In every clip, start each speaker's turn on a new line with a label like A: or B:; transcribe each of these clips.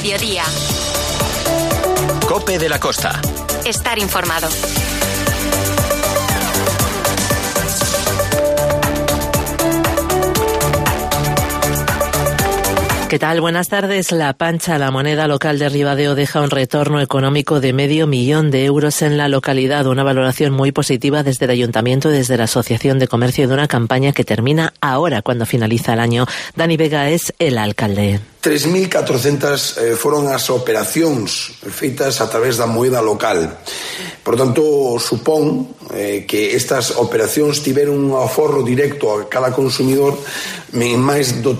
A: mediodía.
B: COPE de la Costa.
A: Estar informado.
C: ¿Qué tal? Buenas tardes. La Pancha, la moneda local de Ribadeo, deja un retorno económico de €500,000 en la localidad. Una valoración muy positiva desde el Ayuntamiento y desde la Asociación de Comercio de una campaña que termina ahora, cuando finaliza el año. Dani Vega es el alcalde.
D: 3.400 foron as operacións feitas a través da moeda local. Por tanto, supón que estas operacións tiveron un aforro directo a cada consumidor en máis do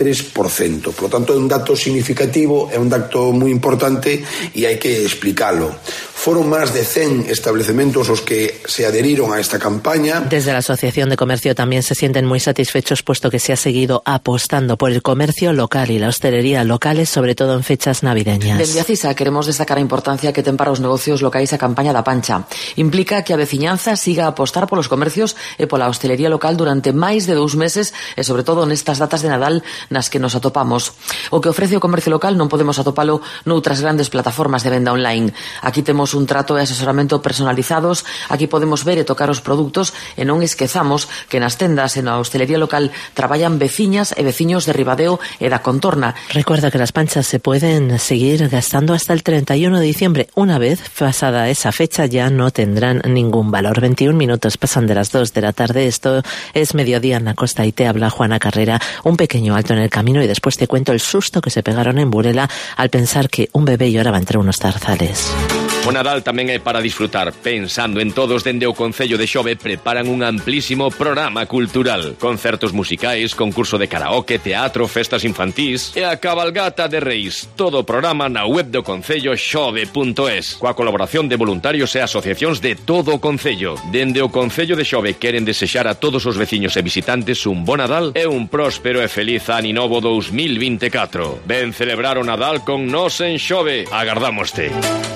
D: 33%. Por tanto, é un dato significativo, é un dato moi importante e hai que explicalo. Foron máis de 100 establecementos os que se adheriron a esta campaña.
C: Desde la Asociación de Comercio también se sienten muy satisfechos, puesto que se ha seguido apostando por el comercio local y la hostelería locales, sobre todo en fechas navideñas.
E: Dende a CISA queremos destacar a importancia que ten para os negocios locais a campaña da Pancha. Implica que a veciñanza siga a apostar polos comercios e pola hostelería local durante máis de 2 meses e sobre todo nestas datas de Nadal nas que nos atopamos. O que ofrece o comercio local non podemos atopalo noutras grandes plataformas de venda online. Aquí temos un trato e asesoramento personalizados, aquí podemos ver e tocar os produtos e non esquezamos que nas tendas e na hostelería local traballan veciñas e veciños de Ribadeo e da contorna.
C: Recuerda que las panchas se pueden seguir gastando hasta el 31 de diciembre. Una vez pasada esa fecha ya no tendrán ningún valor. 21 minutos pasan de las 2 de la tarde. Esto es Mediodía en la Costa y te habla Juana Carrera. Un pequeño alto en el camino y después te cuento el susto que se pegaron en Burela al pensar que un bebé lloraba entre unos zarzales.
F: O Nadal tamén é para disfrutar. Pensando en todos, dende o Concello de Xove preparan un amplísimo programa cultural. Concertos musicais, concurso de karaoke, teatro, festas infantís e a cabalgata de Reis. Todo o programa na web do Concello xove.es, coa colaboración de voluntarios e asociacións de todo o Concello. Dende o Concello de Xove queren desexar a todos os veciños e visitantes un bon Nadal e un próspero e feliz Ano Novo 2024. Ven celebrar o Nadal con nós en Xove. Agardámoste.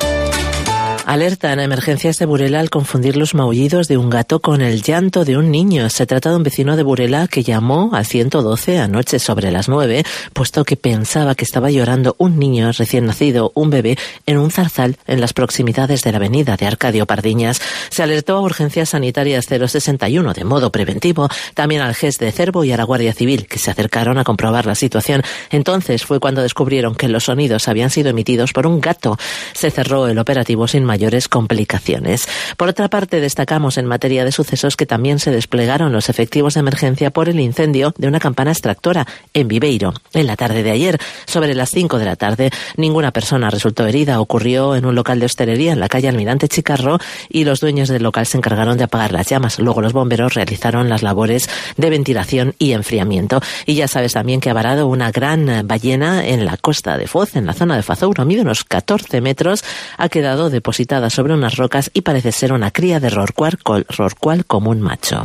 C: Alerta en emergencias de Burela al confundir los maullidos de un gato con el llanto de un niño. Se trata de un vecino de Burela que llamó al 112 anoche sobre las 9, puesto que pensaba que estaba llorando un niño recién nacido, un bebé, en un zarzal en las proximidades de la avenida de Arcadio Pardiñas. Se alertó a Urgencias Sanitarias 061 de modo preventivo, también al GES de Cervo y a la Guardia Civil, que se acercaron a comprobar la situación. Entonces fue cuando descubrieron que los sonidos habían sido emitidos por un gato. Se cerró el operativo sin mayores complicaciones. Por otra parte, destacamos en materia de sucesos que también se desplegaron los efectivos de emergencia por el incendio de una campana extractora en Viveiro. En la tarde de ayer, sobre las 5 de la tarde, ninguna persona resultó herida. Ocurrió en un local de hostelería en la calle Almirante Chicarro y los dueños del local se encargaron de apagar las llamas. Luego los bomberos realizaron las labores de ventilación y enfriamiento. Y ya sabes también que ha varado una gran ballena en la costa de Foz, en la zona de Fazouro. Mide unos 14 metros, ha quedado depositada sobre unas rocas y parece ser una cría de rorcual común macho.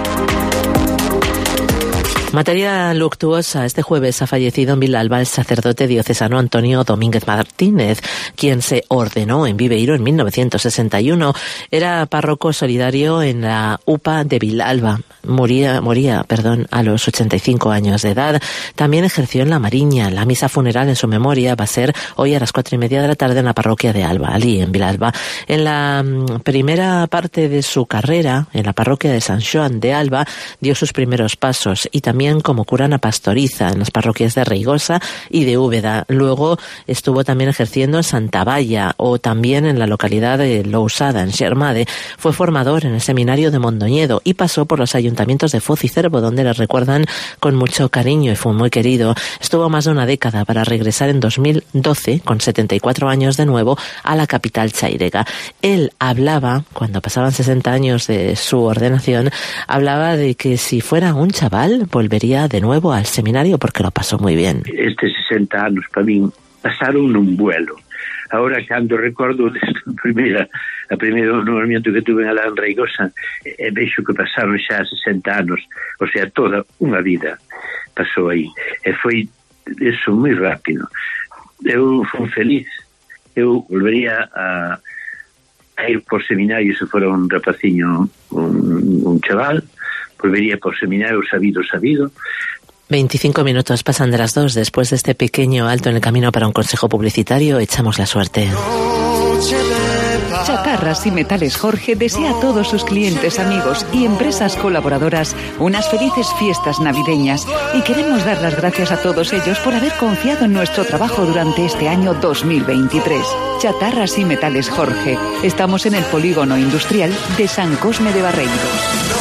C: Materia luctuosa. Este jueves ha fallecido en Vilalba el sacerdote diocesano Antonio Domínguez Martínez, quien se ordenó en Viveiro en 1961. Era párroco solidario en la UPA de Vilalba. Moría a los 85 años de edad. También ejerció en La Mariña. La misa funeral en su memoria va a ser hoy a las 4:30 de la tarde en la parroquia de Alba, allí en Vilalba. En la primera parte de su carrera, en la parroquia de San Xoán de Alba, dio sus primeros pasos y también como cura na Pastoriza, en las parroquias de Reigosa y de Úbeda. Luego estuvo también ejerciendo en Santa Valla o también en la localidad de Lousada, en Xermade. Fue formador en el seminario de Mondoñedo y pasó por los ayuntamientos de Foz y Cervo, donde le recuerdan con mucho cariño y fue muy querido. Estuvo más de una década para regresar en 2012, con 74 años de nuevo, a la capital chairega. Él hablaba, cuando pasaban 60 años de su ordenación, hablaba de que si fuera un chaval, volvería de nuevo al seminario porque lo pasó muy bien.
G: Estes 60 anos para min pasaron nun vuelo. Ahora, cando recordo a primeiro movimento que tuve en Alán Reigosa, vexo que pasaron xa 60 anos, o sea, toda unha vida pasou aí. E foi eso moi rápido. Eu fui feliz. Eu volvería a ir por seminario se fora un rapaciño, un chaval, volvería por seminario sabido,
C: 25 minutos pasan de las 2. Después de este pequeño alto en el camino para un consejo publicitario, echamos la suerte.
A: Chatarras y Metales Jorge desea a todos sus clientes, amigos y empresas colaboradoras unas felices fiestas navideñas, y queremos dar las gracias a todos ellos por haber confiado en nuestro trabajo durante este año 2023. Chatarras y Metales Jorge. Estamos en el polígono industrial de San Cosme de Barreiros.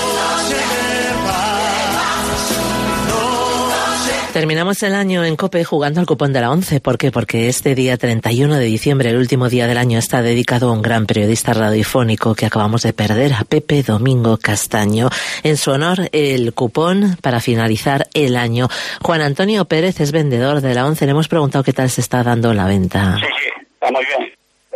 C: Terminamos el año en COPE jugando al cupón de la 11. ¿Por qué? Porque este día 31 de diciembre, el último día del año, está dedicado a un gran periodista radiofónico que acabamos de perder, a Pepe Domingo Castaño. En su honor, el cupón para finalizar el año. Juan Antonio Pérez es vendedor de la 11. Le hemos preguntado qué tal se está dando la venta.
B: Sí, está muy bien.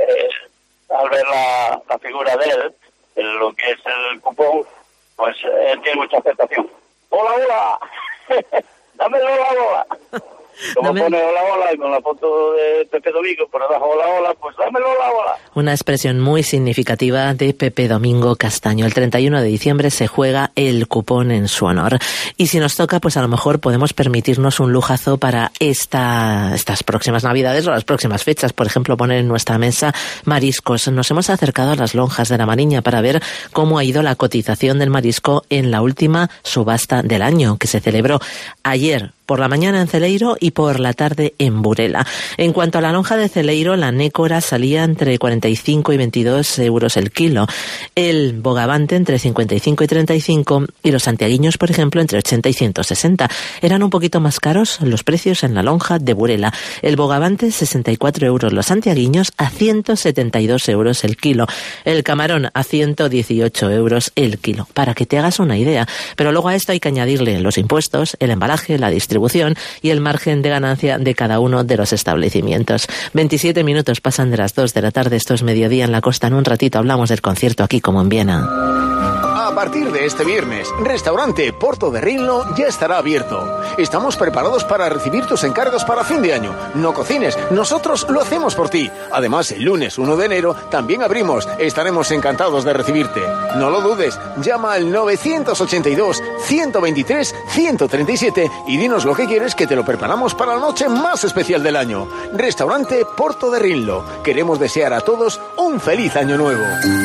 B: Al ver la figura de él, lo que es el cupón, pues tiene mucha aceptación. ¡Hola! Dame hola. Como pone hola y con la foto de Pepe Domingo por abajo hola, pues dámelo hola.
C: Una expresión muy significativa de Pepe Domingo Castaño. El 31 de diciembre se juega el cupón en su honor. Y si nos toca, pues a lo mejor podemos permitirnos un lujazo para estas próximas Navidades o las próximas fechas. Por ejemplo, poner en nuestra mesa mariscos. Nos hemos acercado a las lonjas de la Mariña para ver cómo ha ido la cotización del marisco en la última subasta del año, que se celebró ayer por la mañana en Celeiro y por la tarde en Burela. En cuanto a la lonja de Celeiro, la nécora salía entre 45 y 22 euros el kilo, el bogavante entre 55 y 35 y los santiaguiños, por ejemplo, entre 80 y 160. Eran un poquito más caros los precios en la lonja de Burela. El bogavante 64 euros, los santiaguiños a 172 euros el kilo, el camarón a 118 euros el kilo, para que te hagas una idea. Pero luego a esto hay que añadirle los impuestos, el embalaje, la distribución y el margen de ganancia de cada uno de los establecimientos. 27 minutos pasan de las 2 de la tarde. Esto es Mediodía en la Costa. En un ratito hablamos del concierto aquí como en Viena.
H: A partir de este viernes, Restaurante Porto de Rinlo ya estará abierto. Estamos preparados para recibir tus encargos para fin de año. No cocines, nosotros lo hacemos por ti. Además, el lunes 1 de enero también abrimos. Estaremos encantados de recibirte. No lo dudes, llama al 982-123-137 y dinos lo que quieres, que te lo preparamos para la noche más especial del año. Restaurante Porto de Rinlo. Queremos desear a todos un feliz año nuevo.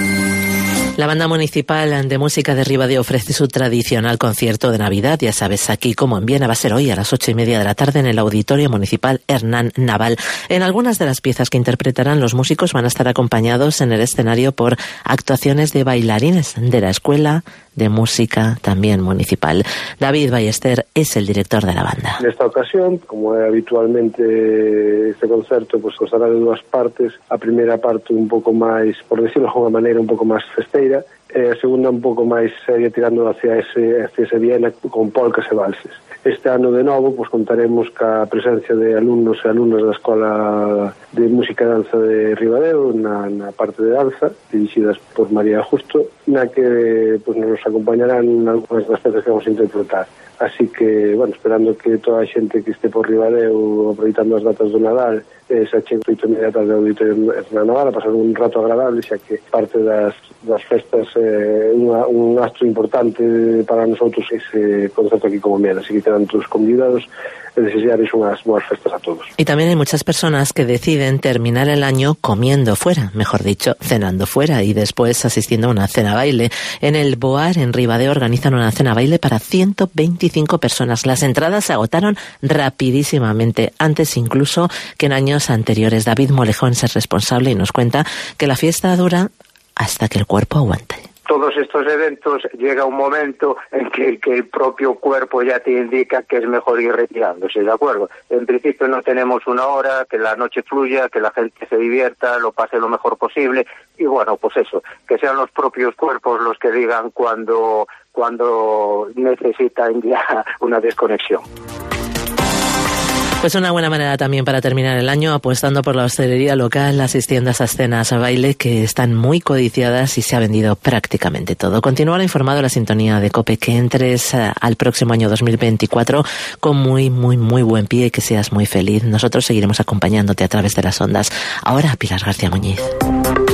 C: La Banda Municipal de Música de Ribadeo ofrece su tradicional concierto de Navidad. Ya sabes, aquí como en Viena va a ser hoy a las 8:30 de la tarde en el Auditorio Municipal Hernán Naval. En algunas de las piezas que interpretarán los músicos van a estar acompañados en el escenario por actuaciones de bailarines de la Escuela de Música también municipal. David Ballester es el director de la banda.
I: En esta ocasión, como é habitualmente este concerto, pues constará de dúas partes. A primeira parte un pouco máis, por decirlo de alguma maneira, un pouco máis festeira, e a segunda un pouco máis seria, tirando hacia ese Viena con polcas e valses. Este ano de novo pues contaremos ca presencia de alumnos e alumnas da Escola de Música e Danza de Ribadeo na parte de danza, dirixidas por María Justo, na que pues nos acompañarán algunhas das pezas que vamos a interpretar. Así que, bueno, esperando que toda a xente que este por Ribadeo aproveitando as datas do Nadal se achegue 8:30 da tarde ao Auditorio Hernán Naval a pasar un rato agradable, xa que parte das festas un astro importante para nosotros ese concerto aquí como Viena. Así que quedan todos convidados e desearles unhas boas festas a todos.
C: Y también hay muchas personas que deciden terminar el año comiendo fuera, mejor dicho, cenando fuera y después asistiendo a una cena baile. En el Boar, en Ribadeo, organizan una cena baile para 125 personas. Las entradas se agotaron rapidísimamente, antes incluso que en años anteriores. David Molejón es el responsable y nos cuenta que la fiesta dura hasta que el cuerpo aguante.
J: Todos estos eventos llega un momento en que el propio cuerpo ya te indica que es mejor ir retirándose, ¿de acuerdo? En principio no tenemos una hora, que la noche fluya, que la gente se divierta, lo pase lo mejor posible y bueno, pues eso, que sean los propios cuerpos los que digan cuando necesitan ya una desconexión.
C: Pues una buena manera también para terminar el año apostando por la hostelería local, asistiendo a esas cenas a baile que están muy codiciadas y se ha vendido prácticamente todo. Continúa informado la sintonía de COPE, que entres al próximo año 2024 con muy buen pie y que seas muy feliz. Nosotros seguiremos acompañándote a través de las ondas. Ahora Pilar García Muñiz.